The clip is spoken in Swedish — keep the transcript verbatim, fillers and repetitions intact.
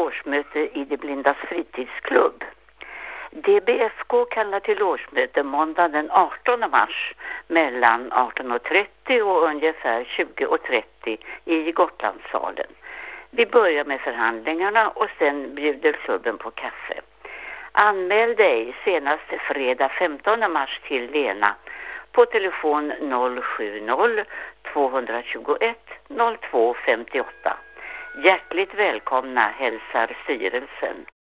årsmöte i De blindas fritidsklubb. D B F K kallar till årsmöte måndag den artonde mars mellan arton och trettio och ungefär tjugo och trettio i Gotlandssalen. Vi börjar med förhandlingarna och sen bjuder klubben på kaffe. Anmäl dig senast fredag femtonde mars till Lena på telefon noll sju noll två två ett noll två fem åtta. Hjärtligt välkomna hälsar styrelsen.